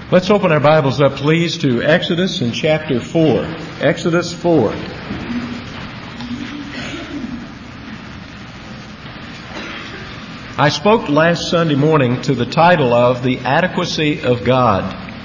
Let's open our Bibles up, please, to Exodus in chapter 4. Exodus 4. I spoke last Sunday morning to the title of The Adequacy of God.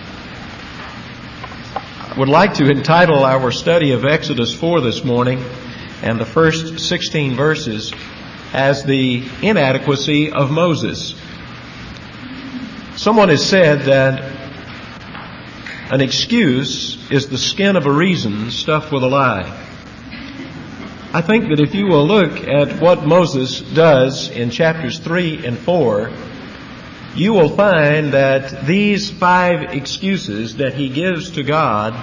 I would like to entitle our study of Exodus 4 this morning and the first 16 verses as The Inadequacy of Moses. Someone has said that an excuse is the skin of a reason stuffed with a lie. I think that if you will look at what Moses does in chapters 3 and 4, you will find that these 5 excuses that he gives to God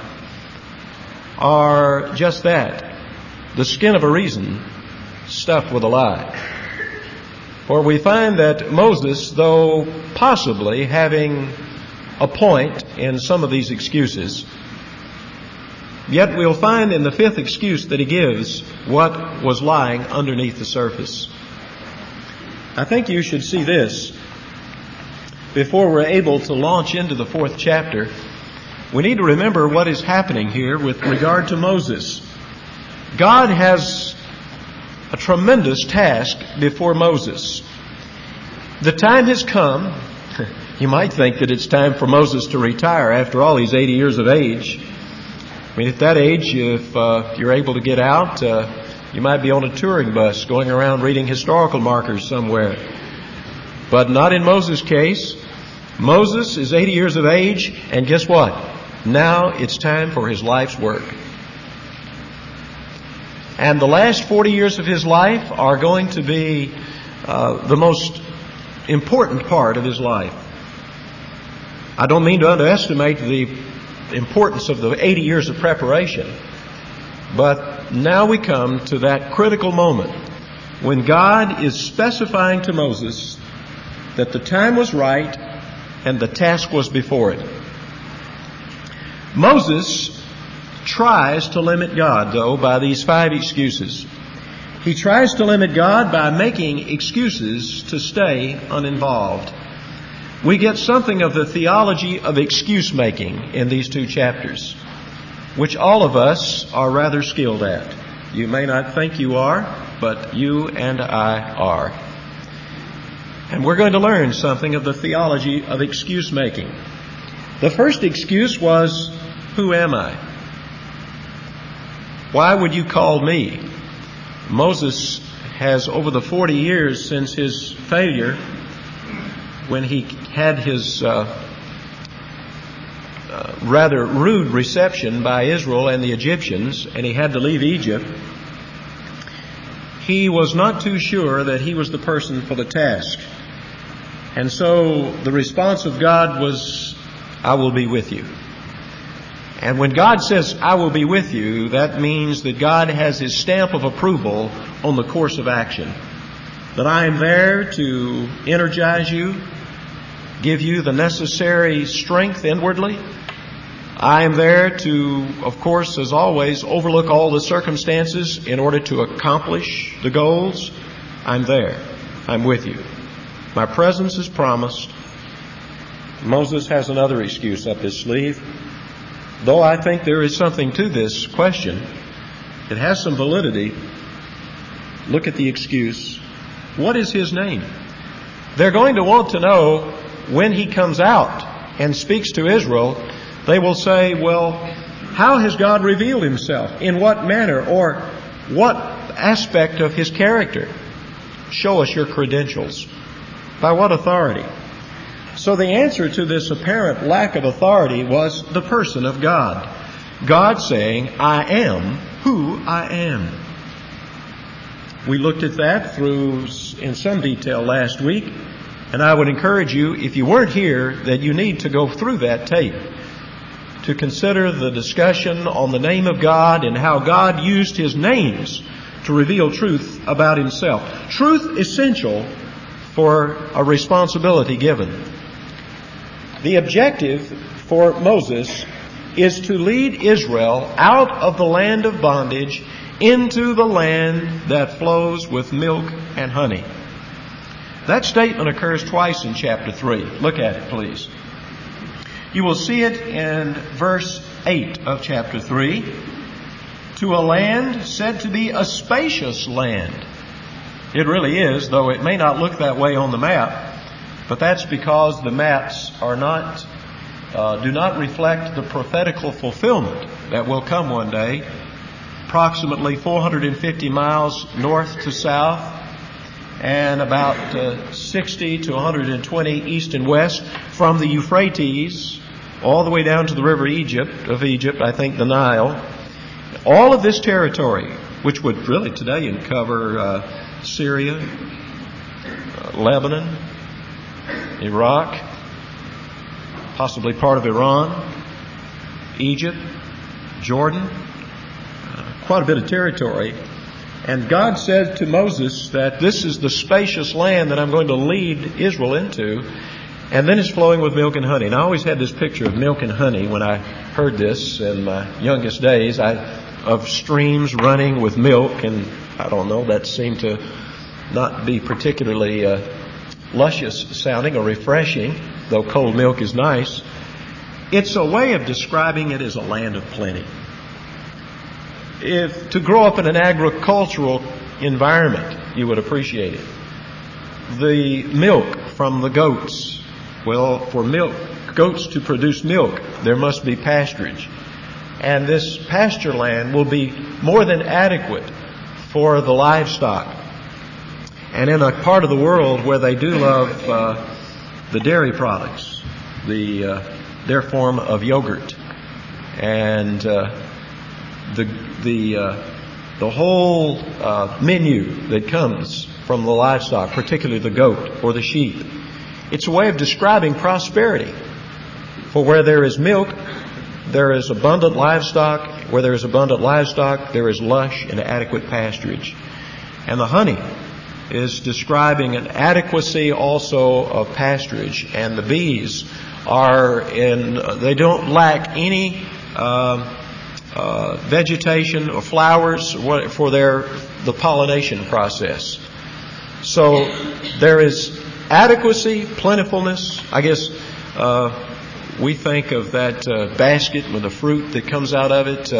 are just that, the skin of a reason stuffed with a lie. For we find that Moses, though possibly having a point in some of these excuses, yet we'll find in the 5th excuse that he gives what was lying underneath the surface. I think you should see this before we're able to launch into the 4th chapter. We need to remember what is happening here with regard to Moses. God has a tremendous task before Moses. The time has come. You might think that it's time for Moses to retire. After all, he's 80 years of age. I mean, at that age, if you're able to get out, you might be on a touring bus going around reading historical markers somewhere. But not in Moses' case. Moses is 80 years of age, and guess what? Now it's time for his life's work. And the last 40 years of his life are going to be the most important part of his life. I don't mean to underestimate the importance of the 80 years of preparation, but now we come to that critical moment when God is specifying to Moses that the time was right and the task was before it. Moses tries to limit God, though, by these 5 excuses. He tries to limit God by making excuses to stay uninvolved. We get something of the theology of excuse making in these 2 chapters, which all of us are rather skilled at. You may not think you are, but you and I are. And we're going to learn something of the theology of excuse making. The first excuse was, who am I? Why would you call me? Moses has, over the 40 years since his failure, when he had his rather rude reception by Israel and the Egyptians, and he had to leave Egypt, he was not too sure that he was the person for the task. And so the response of God was, I will be with you. And when God says, I will be with you, that means that God has His stamp of approval on the course of action. That I am there to energize you, give you the necessary strength inwardly. I am there to, of course, as always, overlook all the circumstances in order to accomplish the goals. I'm there. I'm with you. My presence is promised. Moses has another excuse up his sleeve. Though I think there is something to this question, it has some validity. Look at the excuse. What is his name? They're going to want to know when he comes out and speaks to Israel. They will say, well, how has God revealed Himself? In what manner? Or what aspect of His character? Show us your credentials. By what authority? So the answer to this apparent lack of authority was the person of God. God saying, I am who I am. We looked at that through in some detail last week, and I would encourage you, if you weren't here, that you need to go through that tape to consider the discussion on the name of God and how God used His names to reveal truth about Himself. Truth essential for a responsibility given. The objective for Moses is to lead Israel out of the land of bondage into the land that flows with milk and honey. That statement occurs twice in chapter 3. Look at it, please. You will see it in verse 8 of chapter 3. To a land said to be a spacious land. It really is, though it may not look that way on the map. But that's because the maps are do not reflect the prophetical fulfillment that will come one day. Approximately 450 miles north to south, and about 60 to 120 east and west from the Euphrates all the way down to the river Egypt, I think the Nile. All of this territory, which would really today cover Syria, Lebanon, Iraq, possibly part of Iran, Egypt, Jordan, quite a bit of territory. And God said to Moses that this is the spacious land that I'm going to lead Israel into, and then it's flowing with milk and honey. And I always had this picture of milk and honey when I heard this in my youngest days, of streams running with milk, and I don't know, that seemed to not be particularly luscious sounding or refreshing, though cold milk is nice. It's a way of describing it as a land of plenty. If to grow up in an agricultural environment, you would appreciate it. The milk from the goats. Well, for goats to produce milk, there must be pasturage. And this pasture land will be more than adequate for the livestock. And in a part of the world where they do love the dairy products, their form of yogurt, and the whole menu that comes from the livestock, particularly the goat or the sheep. It's a way of describing prosperity. For where there is milk, there is abundant livestock. Where there is abundant livestock, there is lush and adequate pasturage. And the honey is describing an adequacy also of pasturage. And the bees they don't lack any vegetation or flowers for the pollination process. So there is adequacy, plentifulness. I guess we think of that basket with the fruit that comes out of it,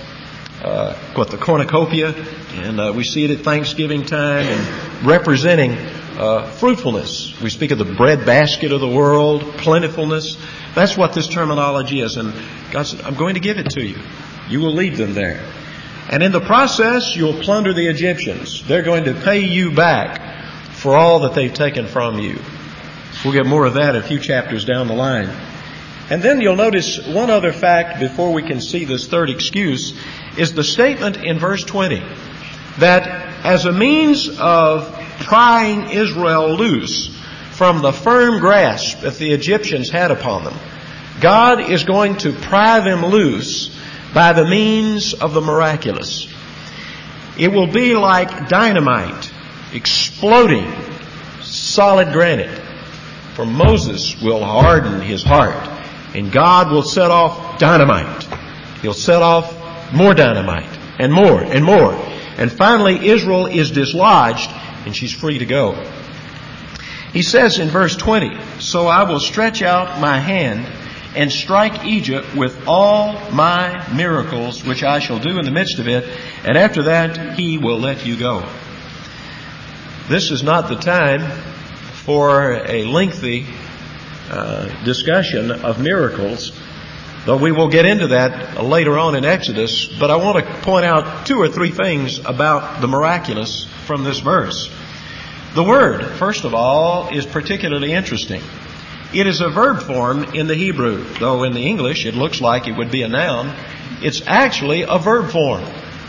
the cornucopia, and we see it at Thanksgiving time, and representing fruitfulness. We speak of the bread basket of the world, plentifulness. That's what this terminology is. And God said, I'm going to give it to you. You will lead them there. And in the process, you'll plunder the Egyptians. They're going to pay you back for all that they've taken from you. We'll get more of that a few chapters down the line. And then you'll notice one other fact before we can see this third excuse is the statement in verse 20 that as a means of prying Israel loose from the firm grasp that the Egyptians had upon them, God is going to pry them loose by the means of the miraculous. It will be like dynamite exploding solid granite. For Moses will harden his heart, and God will set off dynamite. He'll set off more dynamite, and more, and more. And finally, Israel is dislodged, and she's free to go. He says in verse 20, so I will stretch out my hand and strike Egypt with all my miracles, which I shall do in the midst of it, and after that he will let you go. This is not the time for a lengthy discussion of miracles, though we will get into that later on in Exodus. But I want to point out two or three things about the miraculous from this verse. The word, first of all, is particularly interesting. It is a verb form in the Hebrew, though in the English it looks like it would be a noun. It's actually a verb form.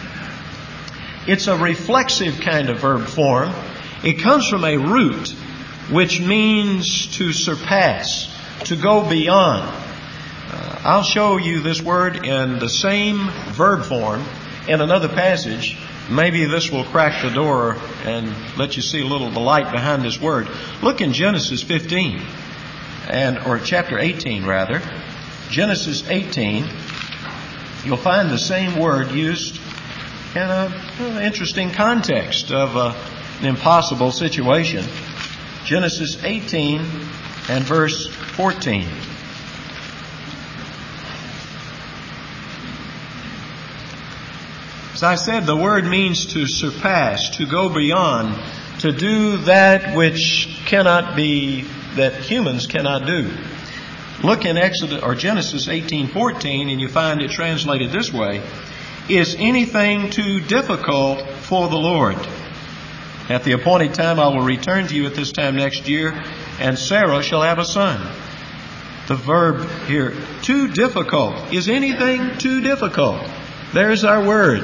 It's a reflexive kind of verb form. It comes from a root which means to surpass, to go beyond. I'll show you this word in the same verb form in another passage. Maybe this will crack the door and let you see a little of the light behind this word. Look in Genesis 15, or chapter 18 rather. Genesis 18, you'll find the same word used in an interesting context of an impossible situation. Genesis 18 and verse 14. As I said, the word means to surpass, to go beyond, to do that which cannot be, that humans cannot do. Look in Genesis 18:14, and you find it translated this way: "Is anything too difficult for the Lord? At the appointed time I will return to you at this time next year, and Sarah shall have a son." The verb here, too difficult. Is anything too difficult? There's our word.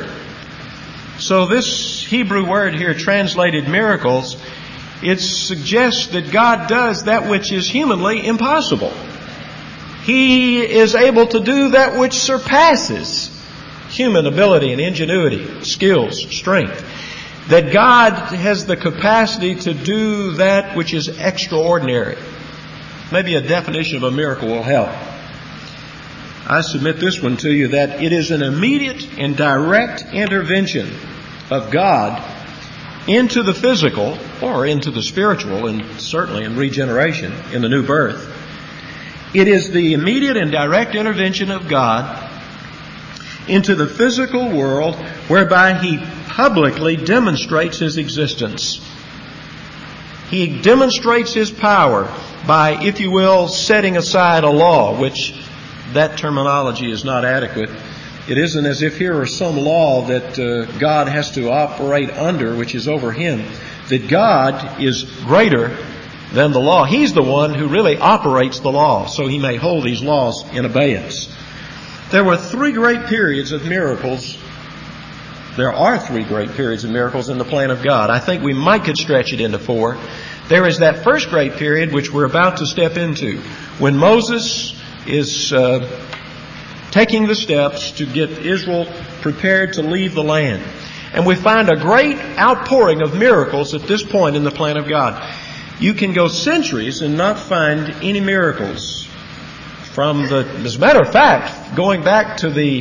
So this Hebrew word here, translated miracles, it suggests that God does that which is humanly impossible. He is able to do that which surpasses human ability and ingenuity, skills, strength. That God has the capacity to do that which is extraordinary. Maybe a definition of a miracle will help. I submit this one to you, that it is an immediate and direct intervention of God into the physical or into the spiritual, and certainly in regeneration, in the new birth. It is the immediate and direct intervention of God into the physical world, whereby He publicly demonstrates His existence. He demonstrates His power by, if you will, setting aside a law, which that terminology is not adequate. It isn't as if here are some law that God has to operate under, which is over Him. That God is greater than the law. He's the one who really operates the law, so He may hold these laws in abeyance. There were three great periods of miracles. There are three great periods of miracles in the plan of God. I think we might could stretch it into four. There is that first great period which we're about to step into, when Moses is taking the steps to get Israel prepared to leave the land. And we find a great outpouring of miracles at this point in the plan of God. You can go centuries and not find any miracles. As a matter of fact, going back to the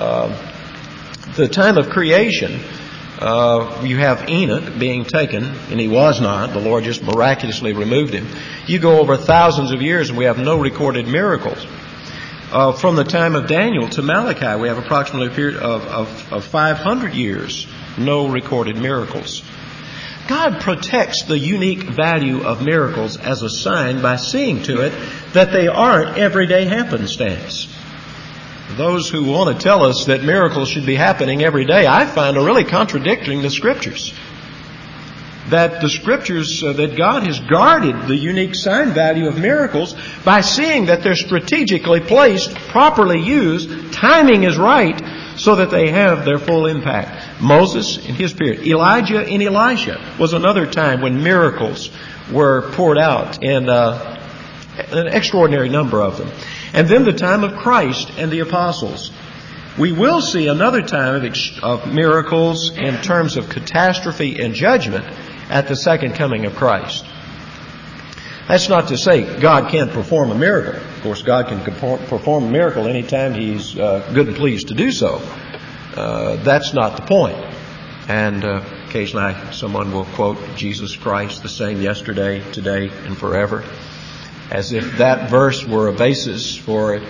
time of creation, you have Enoch being taken, and he was not. The Lord just miraculously removed him. You go over thousands of years and we have no recorded miracles. From the time of Daniel to Malachi, we have approximately a period of 500 years, no recorded miracles. God protects the unique value of miracles as a sign by seeing to it that they aren't everyday happenstance. Those who want to tell us that miracles should be happening every day, I find are really contradicting the Scriptures. That the Scriptures, that God has guarded the unique sign value of miracles by seeing that they're strategically placed, properly used, timing is right, so that they have their full impact. Moses in his period, Elijah and Elisha was another time when miracles were poured out in an extraordinary number of them. And then the time of Christ and the apostles. We will see another time of miracles in terms of catastrophe and judgment at the second coming of Christ. That's not to say God can't perform a miracle. Of course, God can perform a miracle anytime He's good and pleased to do so. That's not the point. And occasionally someone will quote Jesus Christ, the same yesterday, today, and forever, as if that verse were a basis for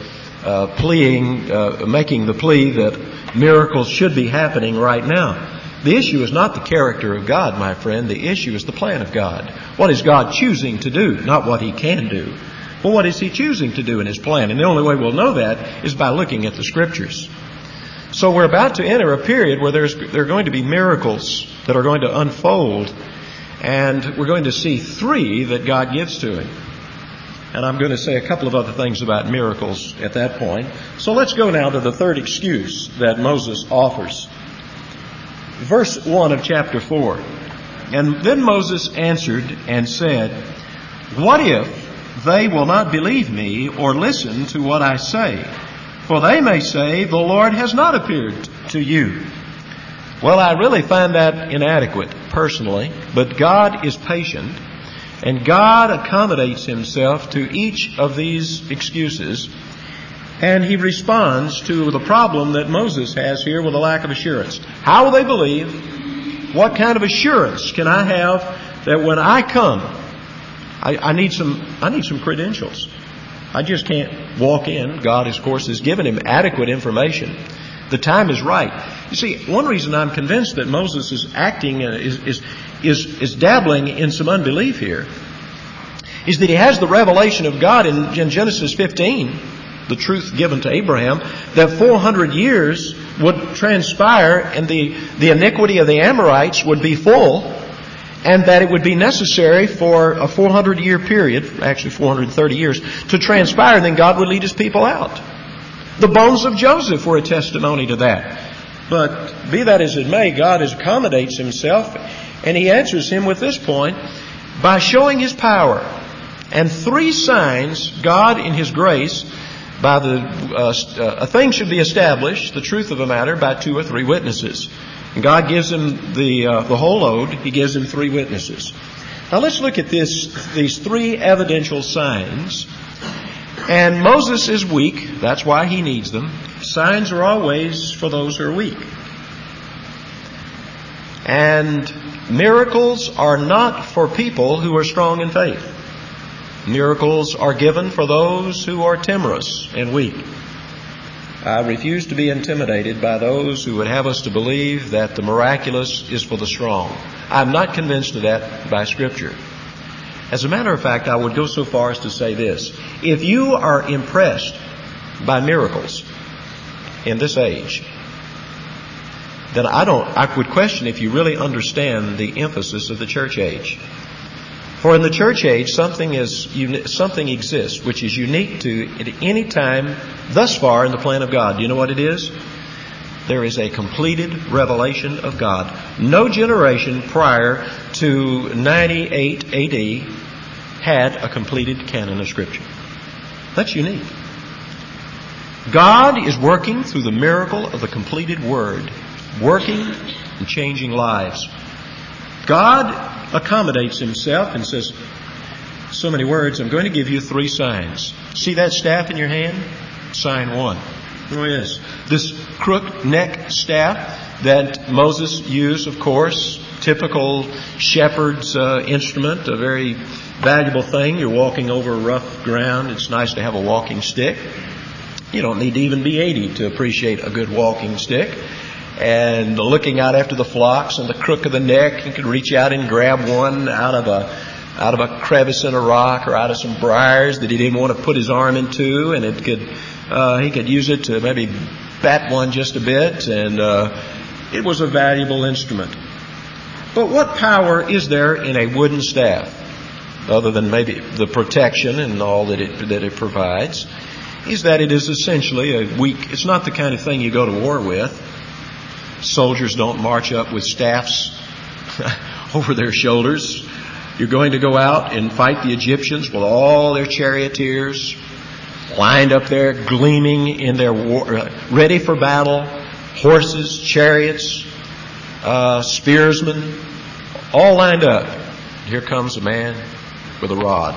making the plea that miracles should be happening right now. The issue is not the character of God, my friend. The issue is the plan of God. What is God choosing to do? Not what He can do. But what is He choosing to do in His plan? And the only way we'll know that is by looking at the Scriptures. So we're about to enter a period where there are going to be miracles that are going to unfold. And we're going to see three that God gives to Him. And I'm going to say a couple of other things about miracles at that point. So let's go now to the third excuse that Moses offers. Verse 1 of chapter 4. And then Moses answered and said, "What if they will not believe me or listen to what I say? For they may say, the Lord has not appeared to you." Well, I really find that inadequate, personally. But God is patient. And God accommodates Himself to each of these excuses. And He responds to the problem that Moses has here with a lack of assurance. How will they believe? What kind of assurance can I have that when I come, I need some credentials. I just can't walk in. God, of course, has given him adequate information. The time is right. You see, one reason I'm convinced that Moses is acting, is dabbling in some unbelief here, is that he has the revelation of God in Genesis 15, the truth given to Abraham, that 400 years would transpire and the iniquity of the Amorites would be full, and that it would be necessary for a 400-year period, actually 430 years, to transpire, and then God would lead His people out. The bones of Joseph were a testimony to that. But be that as it may, God accommodates Himself, and He answers him with this point by showing His power. And 3 signs, God in His grace, by a thing should be established, the truth of a matter, by 2 or 3 witnesses. And God gives him the whole load. He gives him 3 witnesses. Now let's look at these 3 evidential signs. And Moses is weak. That's why he needs them. Signs are always for those who are weak. And miracles are not for people who are strong in faith. Miracles are given for those who are timorous and weak. I refuse to be intimidated by those who would have us to believe that the miraculous is for the strong. I'm not convinced of that by Scripture. As a matter of fact, I would go so far as to say this. If you are impressed by miracles in this age, then I would question if you really understand the emphasis of the church age. For in the church age, something exists which is unique to at any time thus far in the plan of God. Do you know what it is? There is a completed revelation of God. No generation prior to 98 A.D. had a completed canon of Scripture. That's unique. God is working through the miracle of the completed Word, working and changing lives. God accommodates Himself and says, so many words, I'm going to give you 3 signs. See that staff in your hand? Sign 1. Oh yes. This crook neck staff that Moses used, of course, typical shepherd's instrument, a very valuable thing. You're walking over rough ground. It's nice to have a walking stick. You don't need to even be 80 to appreciate a good walking stick. And looking out after the flocks and the crook of the neck, you could reach out and grab one out of a crevice in a rock or out of some briars that he didn't want to put his arm into, and he could use it to maybe bat one just a bit, and it was a valuable instrument. But what power is there in a wooden staff, other than maybe the protection and all that it provides? Is that it is essentially it's not the kind of thing you go to war with. Soldiers don't march up with staffs over their shoulders. You're going to go out and fight the Egyptians with all their charioteers lined up there, gleaming in their war, ready for battle, horses, chariots, spearsmen, all lined up. Here comes a man with a rod.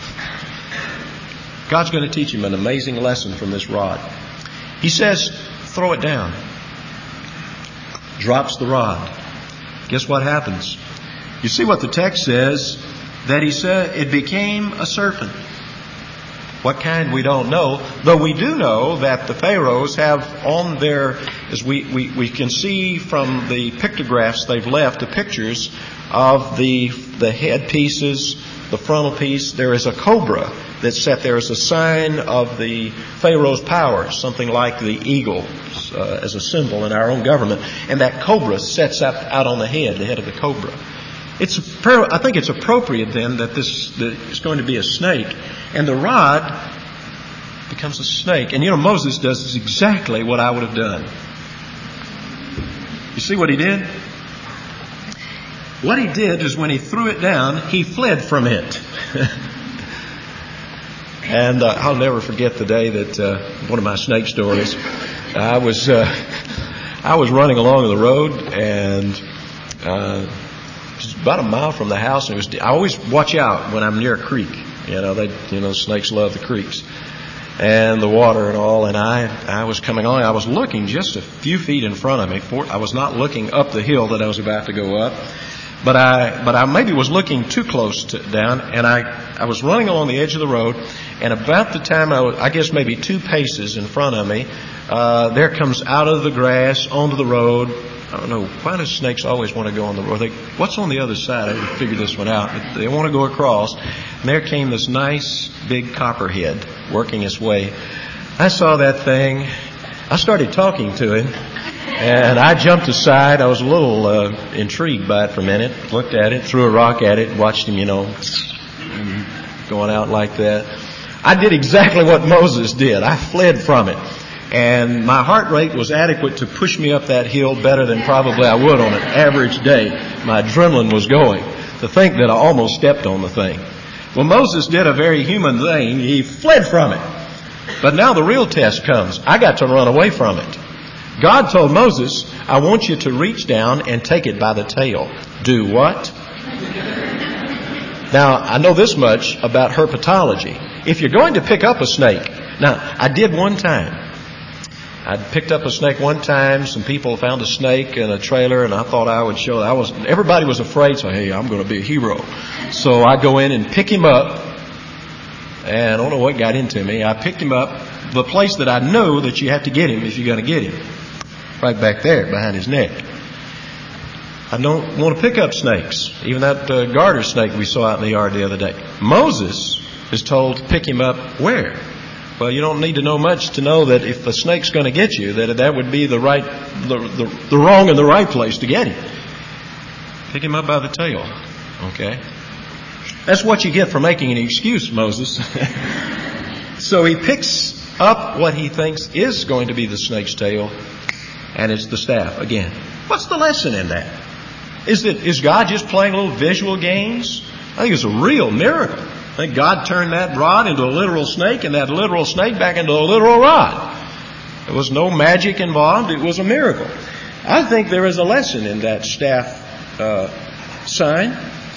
God's going to teach him an amazing lesson from this rod. He says, throw it down. Drops the rod. Guess what happens? You see what the text says, that he said it became a serpent. What kind, we don't know, though we do know that the pharaohs have on their, as we can see from the pictographs they've left, the pictures of the head pieces, the frontal piece. There is a cobra that's set there as a sign of the pharaoh's power, something like the eagle as a symbol in our own government. And that cobra sets up out on the head of the cobra. I think it's appropriate then that it's going to be a snake, and the rod becomes a snake. And Moses does exactly what I would have done. You see what he did? What he did is when he threw it down, he fled from it. And I'll never forget the day that one of my snake stories. I was running along the road, and just about a mile from the house, and I always watch out when I'm near a creek. Snakes love the creeks and the water and all. And I was coming along. I was looking just a few feet in front of me. I was not looking up the hill that I was about to go up, but I maybe was looking too close down, and I I was running along the edge of the road, and about the time I guess maybe 2 paces in front of me, there comes out of the grass onto the road. I don't know, why do snakes always want to go on the road? What's on the other side? I didn't figure this one out. But they want to go across. And there came this nice big copperhead working its way. I saw that thing. I started talking to him. And I jumped aside. I was a little intrigued by it for a minute. Looked at it, threw a rock at it, watched him, going out like that. I did exactly what Moses did. I fled from it. And my heart rate was adequate to push me up that hill better than probably I would on an average day. My adrenaline was going. To think that I almost stepped on the thing. Well, Moses did a very human thing. He fled from it. But now the real test comes. I got to run away from it. God told Moses, I want you to reach down and take it by the tail. Do what? Now, I know this much about herpetology. If you're going to pick up a snake, now, I did one time. I picked up a snake one time. Some people found a snake in a trailer, and I thought I would show. Everybody was afraid, so hey, I'm going to be a hero. So I go in and pick him up, and I don't know what got into me. I picked him up, the place that I know that you have to get him if you're going to get him, right back there behind his neck. I don't want to pick up snakes, even that garter snake we saw out in the yard the other day. Moses is told to pick him up where? Well, you don't need to know much to know that if a snake's going to get you, that would be the wrong and the right place to get him. Pick him up by the tail. Okay? That's what you get for making an excuse, Moses. So he picks up what he thinks is going to be the snake's tail, and it's the staff again. What's the lesson in that? Is God just playing little visual games? I think it's a real miracle. I think God turned that rod into a literal snake and that literal snake back into a literal rod. There was no magic involved. It was a miracle. I think there is a lesson in that staff sign.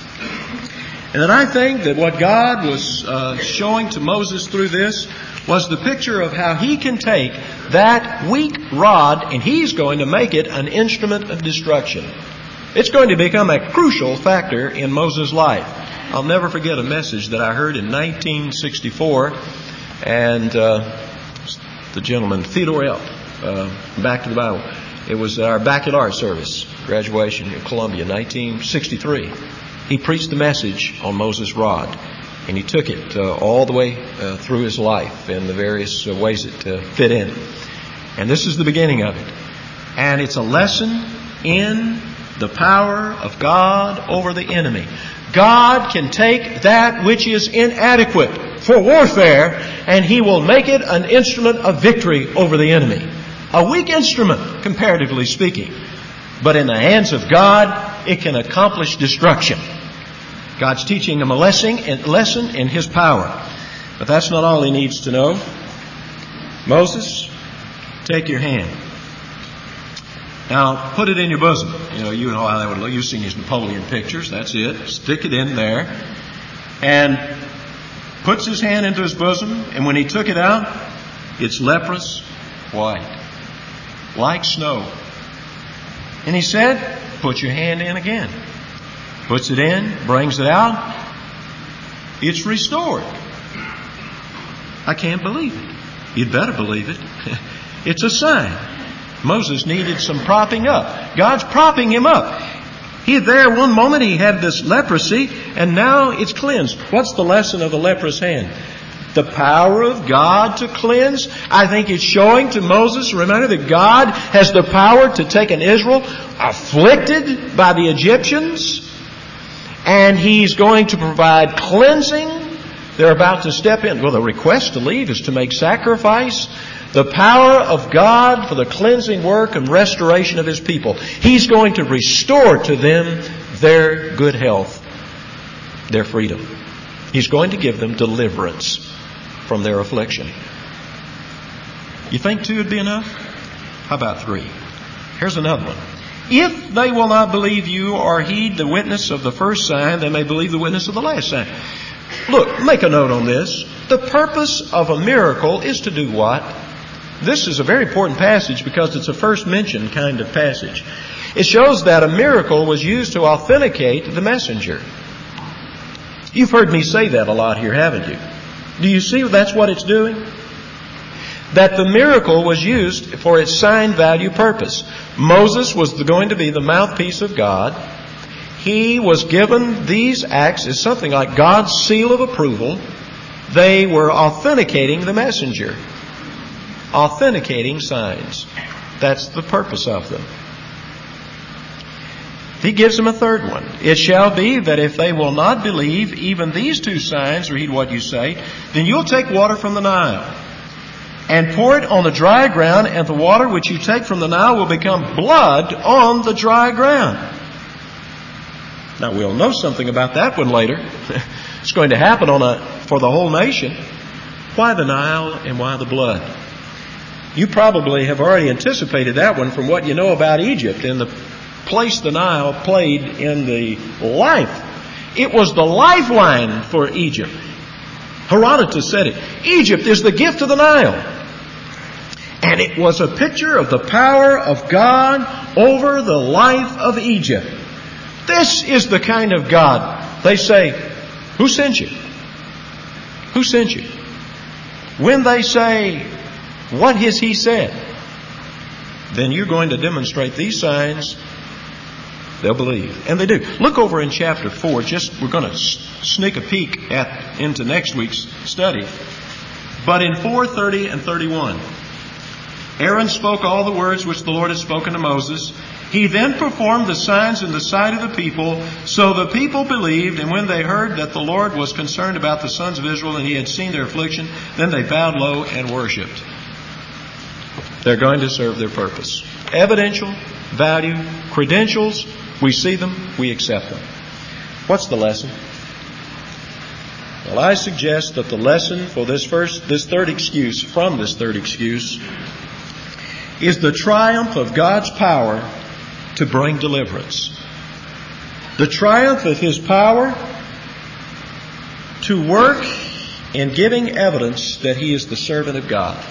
And then I think that what God was showing to Moses through this was the picture of how he can take that weak rod and he's going to make it an instrument of destruction. It's going to become a crucial factor in Moses' life. I'll never forget a message that I heard in 1964, and the gentleman, Theodore Elf, Back to the Bible. It was our baccalaureate service, graduation in Columbia, 1963. He preached the message on Moses' rod, and he took it all the way through his life in the various ways it fit in. And this is the beginning of it. And it's a lesson in the power of God over the enemy. God can take that which is inadequate for warfare, and He will make it an instrument of victory over the enemy. A weak instrument, comparatively speaking. But in the hands of God, it can accomplish destruction. God's teaching him a lesson in His power. But that's not all he needs to know. Moses, take your hand. Now, put it in your bosom. You know how that would look. You've seen these Napoleon pictures. That's it. Stick it in there. And puts his hand into his bosom. And when he took it out, it's leprous white. Like snow. And he said, put your hand in again. Puts it in, brings it out. It's restored. I can't believe it. You'd better believe it. It's a sign. Moses needed some propping up. God's propping him up. One moment he had this leprosy, and now it's cleansed. What's the lesson of the leprous hand? The power of God to cleanse. I think it's showing to Moses, remember that God has the power to take an Israel afflicted by the Egyptians, and He's going to provide cleansing. They're about to step in. Well, the request to leave is to make sacrifice. The power of God for the cleansing work and restoration of His people. He's going to restore to them their good health, their freedom. He's going to give them deliverance from their affliction. You think 2 would be enough? How about 3? Here's another one. If they will not believe you or heed the witness of the first sign, they may believe the witness of the last sign. Look, make a note on this. The purpose of a miracle is to do what? This is a very important passage because it's a first mention kind of passage. It shows that a miracle was used to authenticate the messenger. You've heard me say that a lot here, haven't you? Do you see that's what it's doing? That the miracle was used for its sign value purpose. Moses was going to be the mouthpiece of God. He was given these acts as something like God's seal of approval. They were authenticating the messenger. Authenticating signs. That's the purpose of them. He gives them a third one. It shall be that if they will not believe even these two signs, or heed what you say, then you'll take water from the Nile and pour it on the dry ground, and the water which you take from the Nile will become blood on the dry ground. Now we'll know something about that one later. It's going to happen for the whole nation. Why the Nile and why the blood? You probably have already anticipated that one from what you know about Egypt and the place the Nile played in the life. It was the lifeline for Egypt. Herodotus said it. Egypt is the gift of the Nile. And it was a picture of the power of God over the life of Egypt. This is the kind of God. They say, who sent you? Who sent you? When they say, what has he said? Then you're going to demonstrate these signs. They'll believe. And they do. Look over in chapter 4. We're going to sneak a peek into next week's study. But in 4:30 and 31, Aaron spoke all the words which the Lord had spoken to Moses. He then performed the signs in the sight of the people. So the people believed, and when they heard that the Lord was concerned about the sons of Israel and he had seen their affliction, then they bowed low and worshipped. They're going to serve their purpose. Evidential, value, credentials, we see them, we accept them. What's the lesson? Well, I suggest that the lesson for this third excuse is the triumph of God's power to bring deliverance. The triumph of His power to work in giving evidence that He is the servant of God.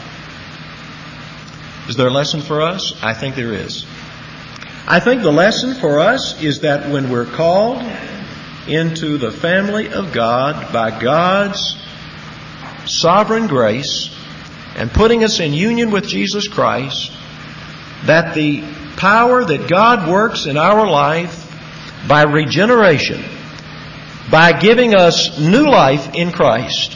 Is there a lesson for us? I think there is. I think the lesson for us is that when we're called into the family of God by God's sovereign grace and putting us in union with Jesus Christ, that the power that God works in our life by regeneration, by giving us new life in Christ,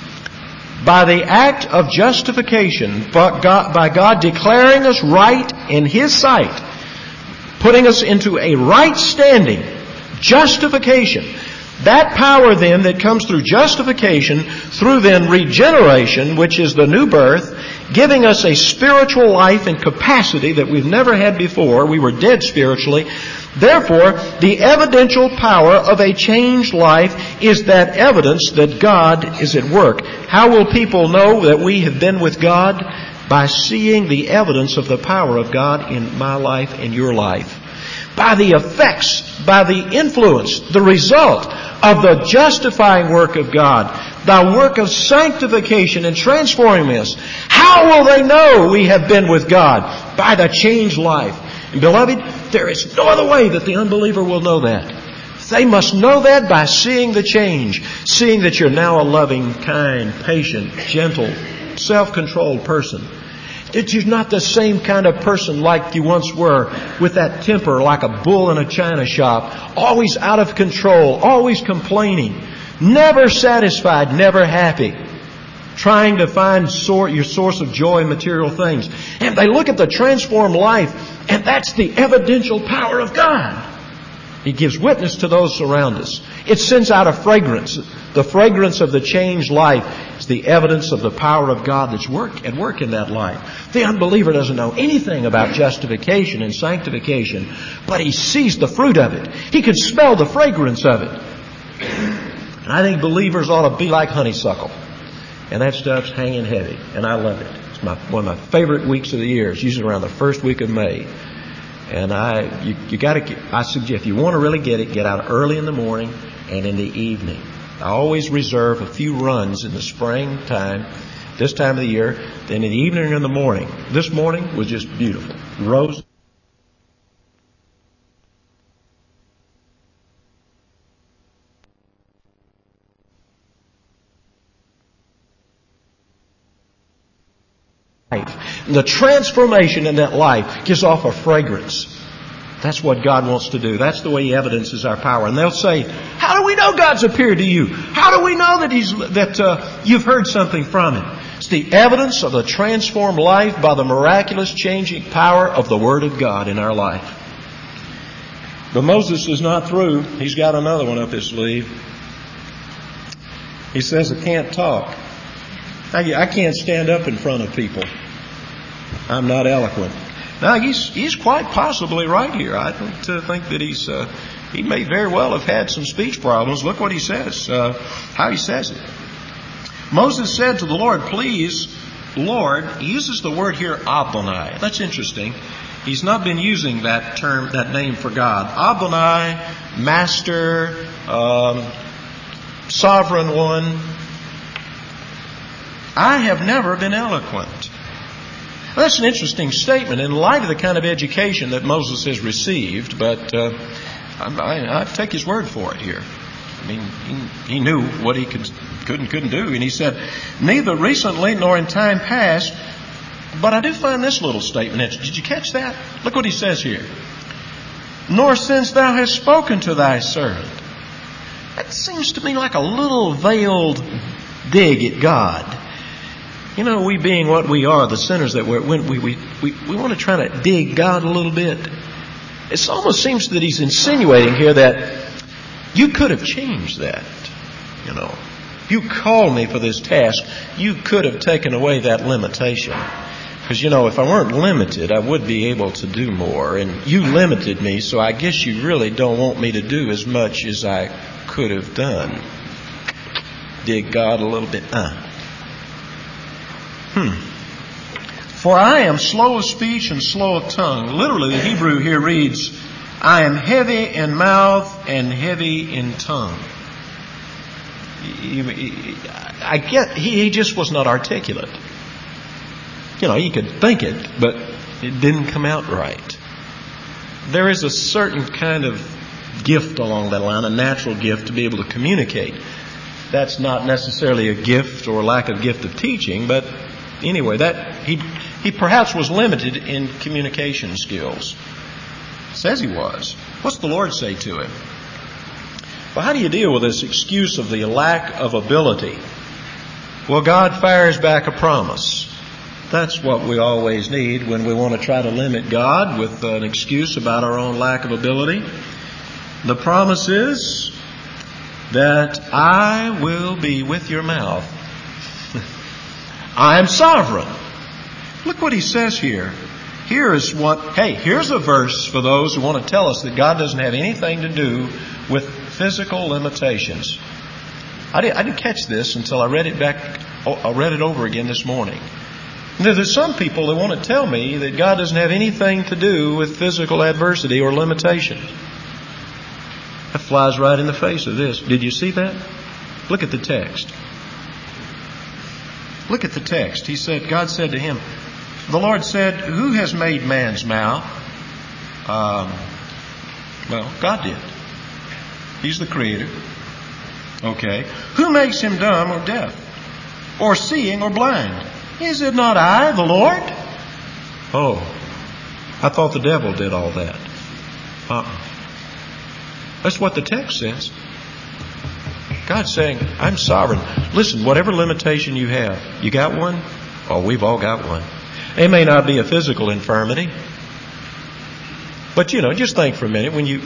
by the act of justification, by God declaring us right in His sight, putting us into a right standing, justification. That power then that comes through justification, through then regeneration, which is the new birth, giving us a spiritual life and capacity that we've never had before. We were dead spiritually. Therefore, the evidential power of a changed life is that evidence that God is at work. How will people know that we have been with God? By seeing the evidence of the power of God in my life and your life. By the effects, by the influence, the result of the justifying work of God, the work of sanctification and transforming us. How will they know we have been with God? By the changed life. And beloved, there is no other way that the unbeliever will know that. They must know that by seeing the change, seeing that you're now a loving, kind, patient, gentle, self-controlled person. That you're not the same kind of person like you once were, with that temper like a bull in a china shop, always out of control, always complaining, never satisfied, never happy, trying to find your source of joy in material things. And they look at the transformed life, and that's the evidential power of God. He gives witness to those around us. It sends out a fragrance. The fragrance of the changed life is the evidence of the power of God that's at work in that life. The unbeliever doesn't know anything about justification and sanctification, but he sees the fruit of it. He can smell the fragrance of it. And I think believers ought to be like honeysuckle. And that stuff's hanging heavy. And I love it. It's one of my favorite weeks of the year. It's usually around the first week of May. And I suggest, if you want to really get it, get out early in the morning and in the evening. I always reserve a few runs in the springtime, this time of the year, then in the evening and in the morning. This morning was just beautiful. Rose. The transformation in that life gives off a fragrance. That's what God wants to do. That's the way He evidences our power. And they'll say, how do we know God's appeared to you? How do we know that you've heard something from Him? It's the evidence of a transformed life by the miraculous changing power of the Word of God in our life. But Moses is not through. He's got another one up his sleeve. He says, I can't talk. I can't stand up in front of people. I'm not eloquent. Now, he's quite possibly right here. I don't think that he may very well have had some speech problems. Look what he says, how he says it. Moses said to the Lord, please, Lord, he uses the word here, Adonai. That's interesting. He's not been using that term, that name for God. Adonai, Master, Sovereign One. I have never been eloquent. Well, that's an interesting statement in light of the kind of education that Moses has received, but I take his word for it here. I mean, he knew what he couldn't do, and he said, neither recently nor in time past, but I do find this little statement interesting. Did you catch that? Look what he says here. Nor since thou hast spoken to thy servant. That seems to me like a little veiled dig at God. You know, we being what we are, the sinners that we're, we want to try to dig God a little bit. It almost seems that he's insinuating here that you could have changed that. You know, if you called me for this task, you could have taken away that limitation. Because, you know, if I weren't limited, I would be able to do more. And you limited me, so I guess you really don't want me to do as much as I could have done. Dig God a little bit. For I am slow of speech and slow of tongue. Literally, the Hebrew here reads, I am heavy in mouth and heavy in tongue. I get he just was not articulate. You know, he could think it, but it didn't come out right. There is a certain kind of gift along that line, a natural gift to be able to communicate. That's not necessarily a gift or lack of gift of teaching, but anyway, that he perhaps was limited in communication skills. Says he was. What's the Lord say to him? Well, how do you deal with this excuse of the lack of ability? Well, God fires back a promise. That's what we always need when we want to try to limit God with an excuse about our own lack of ability. The promise is that I will be with your mouth. I am sovereign. Look what he says here. Here's a verse for those who want to tell us that God doesn't have anything to do with physical limitations. I didn't catch this until I read it over again this morning. There's some people that want to tell me that God doesn't have anything to do with physical adversity or limitation. That flies right in the face of this. Did you see that? Look at the text. Look at the text. God said to him, the Lord said, who has made man's mouth? Well, God did. He's the creator. Okay. Who makes him dumb or deaf? Or seeing or blind? Is it not I, the Lord? Oh, I thought the devil did all that. That's what the text says. God's saying, I'm sovereign. Listen, whatever limitation you have, you got one? Oh, we've all got one. It may not be a physical infirmity, but you know, just think for a minute when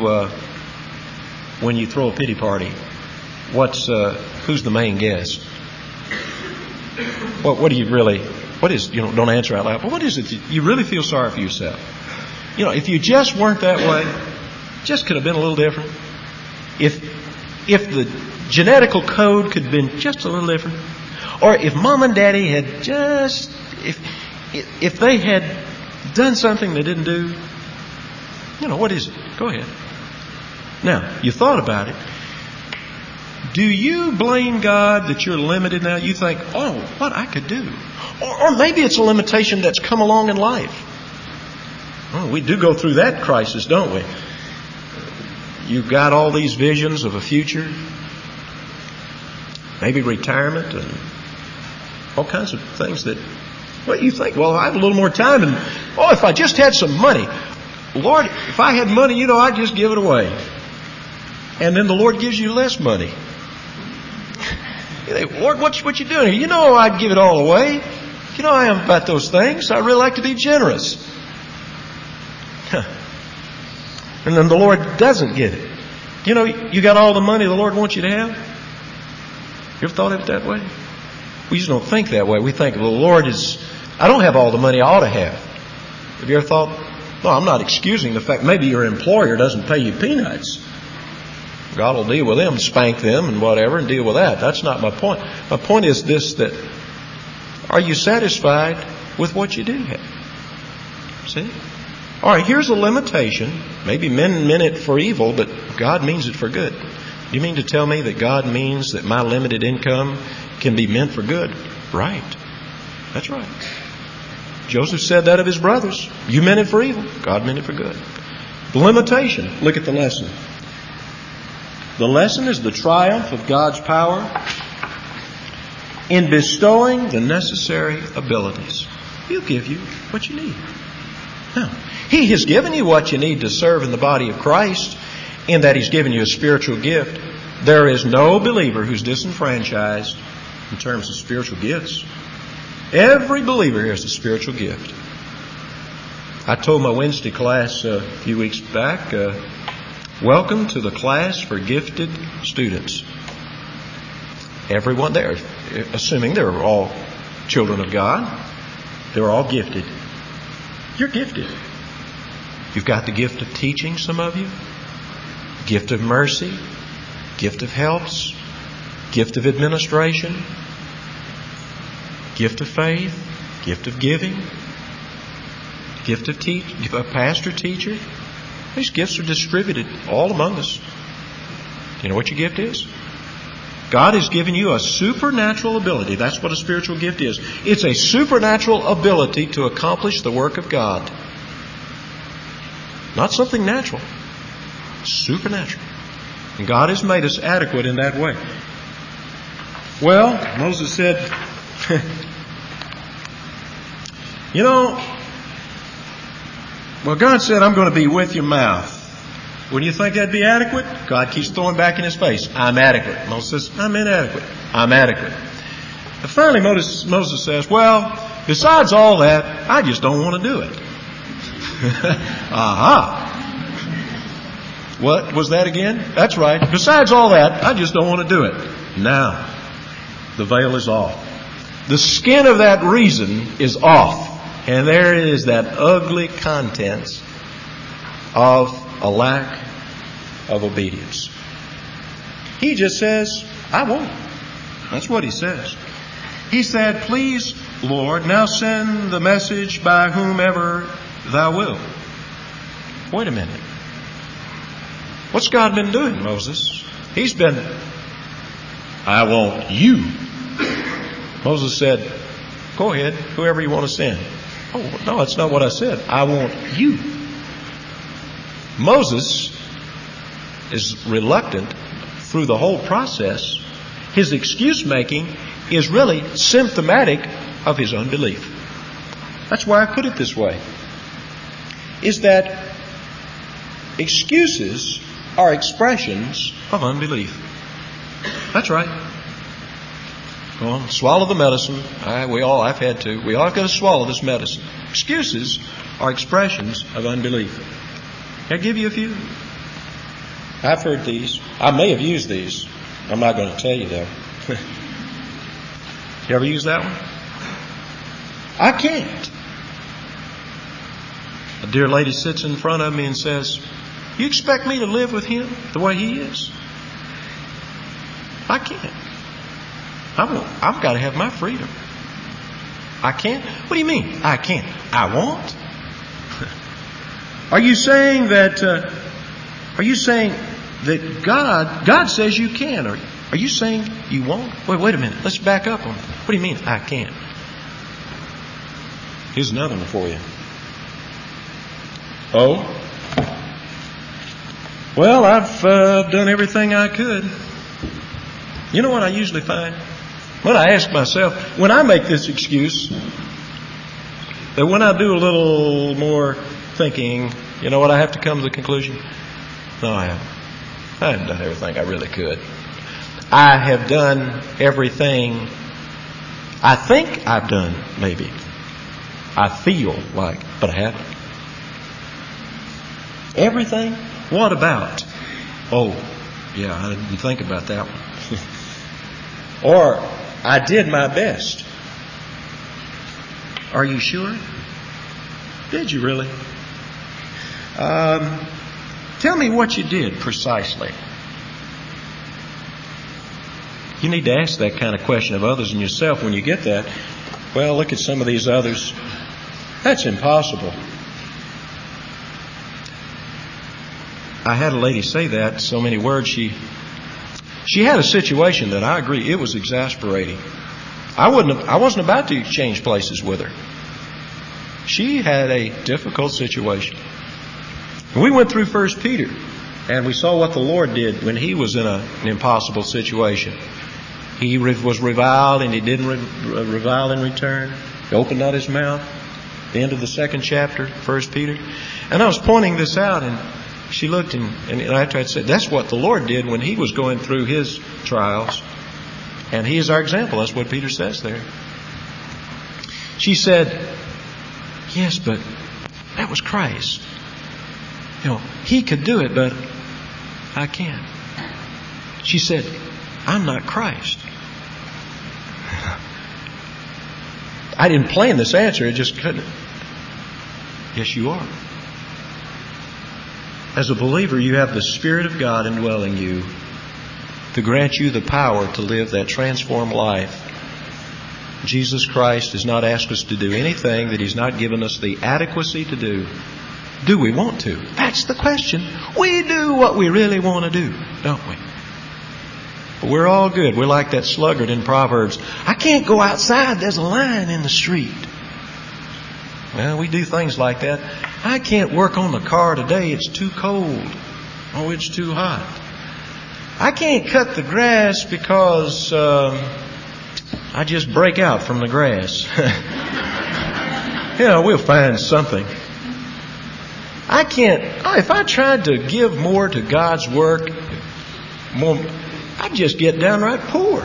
you throw a pity party, who's the main guest? What do you really? What is? You know, don't answer out loud. But what is it that you really feel sorry for yourself? You know, if you just weren't that way, just could have been a little different. If the genetical code could have been just a little different, or if Mom and Daddy had just, if they had done something they didn't do, you know, what is it? Go ahead. Now, you thought about it. Do you blame God that you're limited now? You think, oh, what I could do. Or maybe it's a limitation that's come along in life. Oh, we do go through that crisis, don't we? You've got all these visions of a future, maybe retirement and all kinds of things that Well, you think, well, I have a little more time, and if I just had some money. Lord, if I had money, I'd just give it away. And then the Lord gives you less money. You think, Lord, what you doing here? I'd give it all away. I am about those things. I really like to be generous. And then the Lord doesn't get it. You got all the money the Lord wants you to have? You ever thought of it that way? We just don't think that way. We think, well, the Lord I don't have all the money I ought to have. Have you ever thought, no, I'm not excusing the fact maybe your employer doesn't pay you peanuts. God will deal with them, spank them and whatever, and deal with that. That's not my point. My point is this, that are you satisfied with what you do have? See? All right, here's a limitation. Maybe men meant it for evil, but God means it for good. Do you mean to tell me that God means that my limited income can be meant for good? Right. That's right. Joseph said that of his brothers. You meant it for evil. God meant it for good. The limitation. Look at the lesson. The lesson is the triumph of God's power in bestowing the necessary abilities. He'll give you what you need. Now, He has given you what you need to serve in the body of Christ, in that He's given you a spiritual gift. There is no believer who's disenfranchised in terms of spiritual gifts. Every believer here has a spiritual gift. I told my Wednesday class a few weeks back, welcome to the class for gifted students. Everyone there, assuming they're all children of God, they're all gifted. You're gifted. You've got the gift of teaching, some of you. Gift of mercy. Gift of helps. Gift of administration. Gift of faith. Gift of giving. Gift of a pastor, teacher. These gifts are distributed all among us. Do you know what your gift is? God has given you a supernatural ability. That's what a spiritual gift is. It's a supernatural ability to accomplish the work of God. Not something natural. Supernatural. And God has made us adequate in that way. Well, Moses said, God said, I'm going to be with your mouth. Wouldn't you think that'd be adequate? God keeps throwing back in his face, I'm adequate. Moses says, I'm inadequate. I'm adequate. And finally, Moses says, well, besides all that, I just don't want to do it. Aha. What was that again? That's right. Besides all that, I just don't want to do it. Now, the veil is off. The skin of that reason is off. And there is that ugly contents of a lack of obedience. He just says, I won't. That's what he says. He said, please, Lord, now send the message by whomever thou wilt. Wait a minute. What's God been doing, Moses? He's been, I want you. Moses said, go ahead, whoever you want to send. Oh, no, that's not what I said. I want you. Moses is reluctant through the whole process. His excuse making is really symptomatic of his unbelief. That's why I put it this way. Is that excuses are expressions of unbelief. That's right. Go on, swallow the medicine. I've had to. We all have got to swallow this medicine. Excuses are expressions of unbelief. Can I give you a few? I've heard these. I may have used these. I'm not going to tell you though. You ever use that one? I can't. A dear lady sits in front of me and says, you expect me to live with him the way he is? I can't. I've got to have my freedom. I can't? What do you mean? I can't. I won't? Are you saying that God says you can? Or are you saying you won't? Wait a minute. Let's back up on it. What do you mean I can't? Here's another one for you. Oh? Well, I've done everything I could. You know what I usually find? When I ask myself, when I make this excuse, that when I do a little more thinking, you know what, I have to come to the conclusion? No, I haven't. I haven't done everything I really could. I have done everything I think I've done, maybe. I feel like, but I haven't. Everything? What about? Oh, yeah, I didn't think about that one. Or, I did my best. Are you sure? Did you really? Tell me what you did precisely. You need to ask that kind of question of others and yourself when you get that. Well, look at some of these others. That's impossible. I had a lady say that, so many words. She had a situation that I agree, it was exasperating. I wasn't about to change places with her. She had a difficult situation. We went through 1 Peter, and we saw what the Lord did when He was in an impossible situation. He was reviled, and He didn't revile in return. He opened not His mouth. The end of the 2nd chapter, 1 Peter. And I was pointing this out, and she looked, and after I'd said, that's what the Lord did when He was going through His trials. And He is our example. That's what Peter says there. She said, yes, but that was Christ. You know, He could do it, but I can't. She said, I'm not Christ. I didn't plan this answer. It just couldn't. Yes, you are. As a believer, you have the Spirit of God indwelling you to grant you the power to live that transformed life. Jesus Christ has not asked us to do anything that He's not given us the adequacy to do. Do we want to? That's the question. We do what we really want to do, don't we? But we're all good. We're like that sluggard in Proverbs. I can't go outside. There's a lion in the street. Well, we do things like that. I can't work on the car today. It's too cold. Oh, it's too hot. I can't cut the grass because I just break out from the grass. We'll find something. I can't. If I tried to give more to God's work, I'd just get downright poor.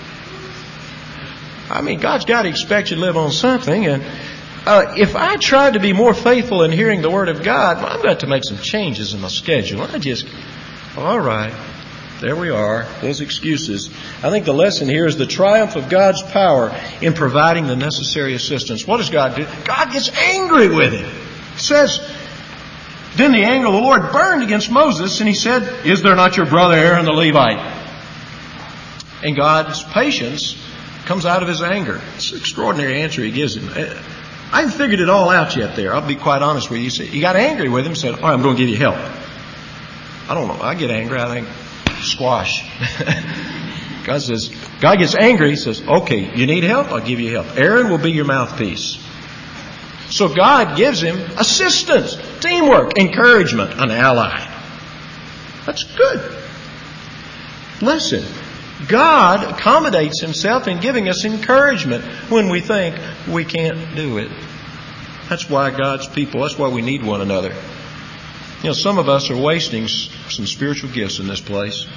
I mean, God's got to expect you to live on something. And if I tried to be more faithful in hearing the Word of God, I've got to make some changes in my schedule. All right, there we are. Those excuses. I think the lesson here is the triumph of God's power in providing the necessary assistance. What does God do? God gets angry with him. It says, then the anger of the Lord burned against Moses, and He said, is there not your brother Aaron the Levite? And God's patience comes out of His anger. It's an extraordinary answer He gives him. I haven't figured it all out yet there. I'll be quite honest with you. He got angry with him and said, all right, I'm going to give you help. I don't know. I get angry. I think, squash. God gets angry. He says, okay, you need help? I'll give you help. Aaron will be your mouthpiece. So God gives him assistance, teamwork, encouragement, an ally. That's good. Listen, God accommodates Himself in giving us encouragement when we think we can't do it. That's why God's people, that's why we need one another. You know, some of us are wasting some spiritual gifts in this place.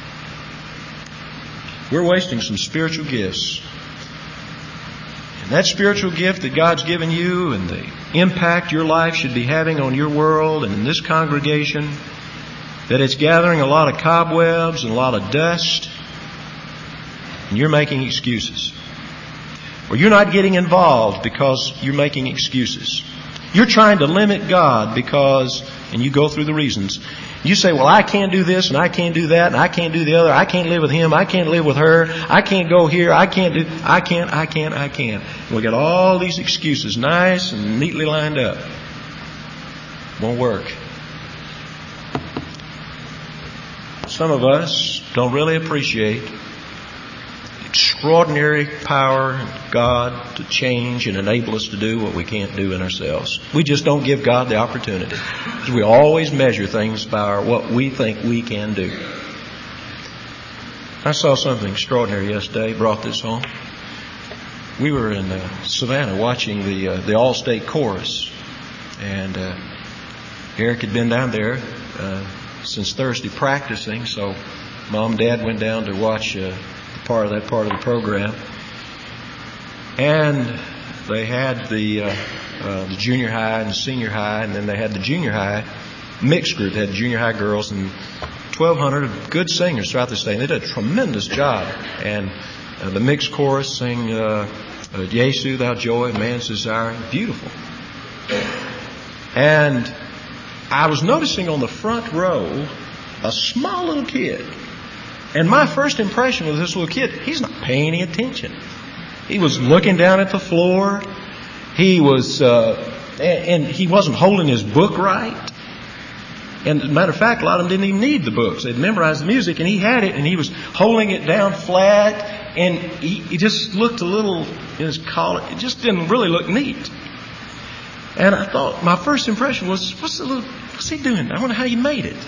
We're wasting some spiritual gifts. And that spiritual gift that God's given you and the impact your life should be having on your world and in this congregation, that it's gathering a lot of cobwebs and a lot of dust, and you're making excuses. Or you're not getting involved because you're making excuses. You're trying to limit God because, and you go through the reasons. You say, well, I can't do this and I can't do that and I can't do the other. I can't live with him. I can't live with her. I can't go here. I can't. And we got all these excuses nice and neatly lined up. Won't work. Some of us don't really appreciate extraordinary power of God to change and enable us to do what we can't do in ourselves. We just don't give God the opportunity. We always measure things by what we think we can do. I saw something extraordinary yesterday, brought this home. we were in Savannah watching the All-State Chorus. And Eric had been down there since Thursday practicing, so Mom and Dad went down to watch part of the program. And they had the junior high and senior high, and then they had the junior high mixed group. They had junior high girls and 1,200 good singers throughout the state. They did a tremendous job. And the mixed chorus sang Jesu, Thou Joy of Man's Desire. Beautiful. And I was noticing on the front row a small little kid. And my first impression was this little kid, he's not paying any attention. He was looking down at the floor. He was, and he wasn't holding his book right. And as a matter of fact, a lot of them didn't even need the books. They'd memorized the music, and he had it, and he was holding it down flat, and he just looked a little, in his collar, it just didn't really look neat. And I thought, my first impression was, what's he doing? I wonder how he made it.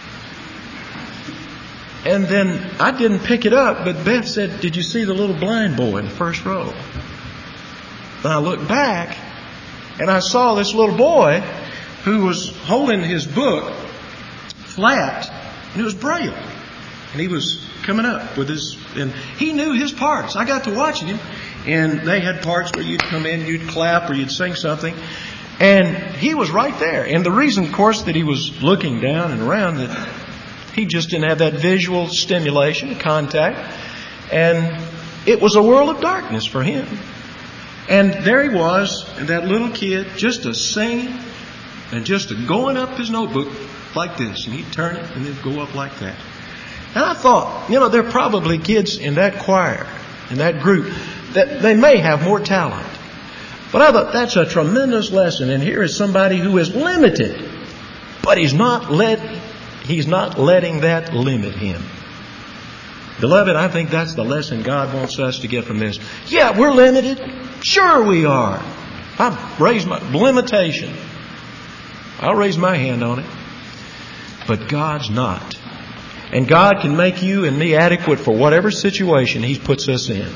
And then I didn't pick it up, but Beth said, did you see the little blind boy in the first row? And I looked back, and I saw this little boy who was holding his book flat, and it was Braille. And he was coming up with his, and he knew his parts. I got to watching him, and they had parts where you'd come in, you'd clap, or you'd sing something. And he was right there. And the reason, of course, that he was looking down and around, that he just didn't have that visual stimulation, contact. And it was a world of darkness for him. And there he was, that little kid, just a singing and just a going up his notebook like this. And he'd turn it and then go up like that. And I thought, there are probably kids in that choir, in that group, that they may have more talent. But I thought that's a tremendous lesson. And here is somebody who is limited, but he's not letting that limit him. Beloved, I think that's the lesson God wants us to get from this. Yeah, we're limited. Sure we are. I've raised my limitation. I'll raise my hand on it. But God's not. And God can make you and me adequate for whatever situation He puts us in.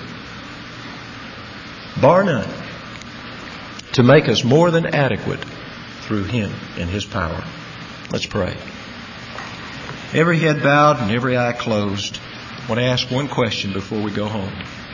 Bar none. To make us more than adequate through Him and His power. Let's pray. Every head bowed and every eye closed. I want to ask one question before we go home.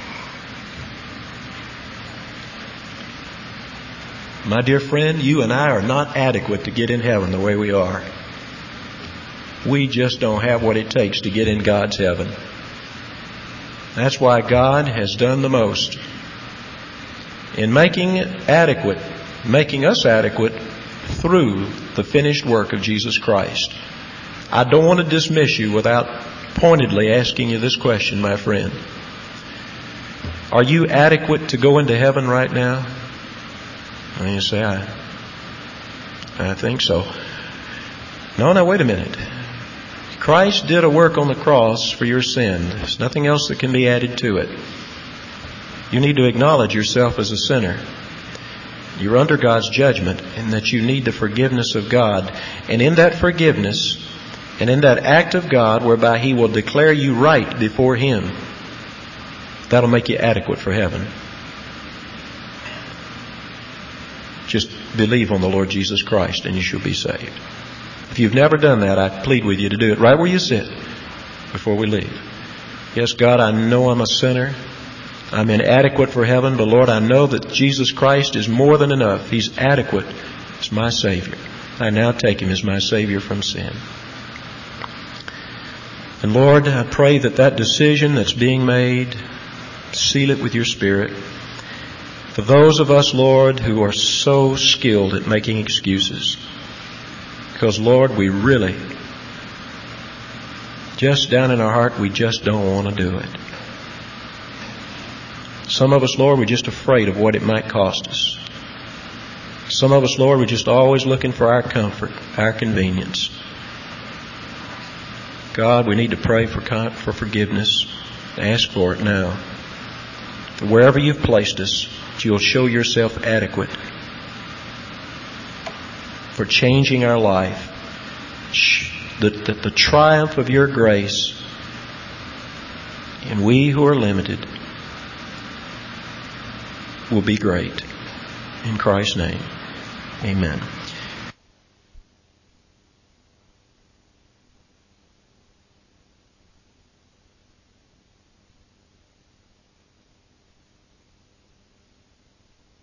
My dear friend, you and I are not adequate to get in heaven the way we are. We just don't have what it takes to get in God's heaven. That's why God has done the most in making us adequate through the finished work of Jesus Christ. I don't want to dismiss you without pointedly asking you this question, my friend. Are you adequate to go into heaven right now? And you say, I think so. No, wait a minute. Christ did a work on the cross for your sin. There's nothing else that can be added to it. You need to acknowledge yourself as a sinner. You're under God's judgment and that you need the forgiveness of God. And in that forgiveness and in that act of God whereby He will declare you right before Him, that'll make you adequate for heaven. Just believe on the Lord Jesus Christ and you shall be saved. If you've never done that, I plead with you to do it right where you sit before we leave. Yes, God, I know I'm a sinner. I'm inadequate for heaven, but Lord, I know that Jesus Christ is more than enough. He's adequate as my Savior. I now take Him as my Savior from sin. And Lord, I pray that that decision that's being made, seal it with your Spirit. For those of us, Lord, who are so skilled at making excuses, because, Lord, we really, just down in our heart, we just don't want to do it. Some of us, Lord, we're just afraid of what it might cost us. Some of us, Lord, we're just always looking for our comfort, our convenience. God, we need to pray for forgiveness. Ask for it now. Wherever you've placed us, you'll show yourself adequate for changing our life. The triumph of your grace. And we who are limited, will be great. In Christ's name, amen.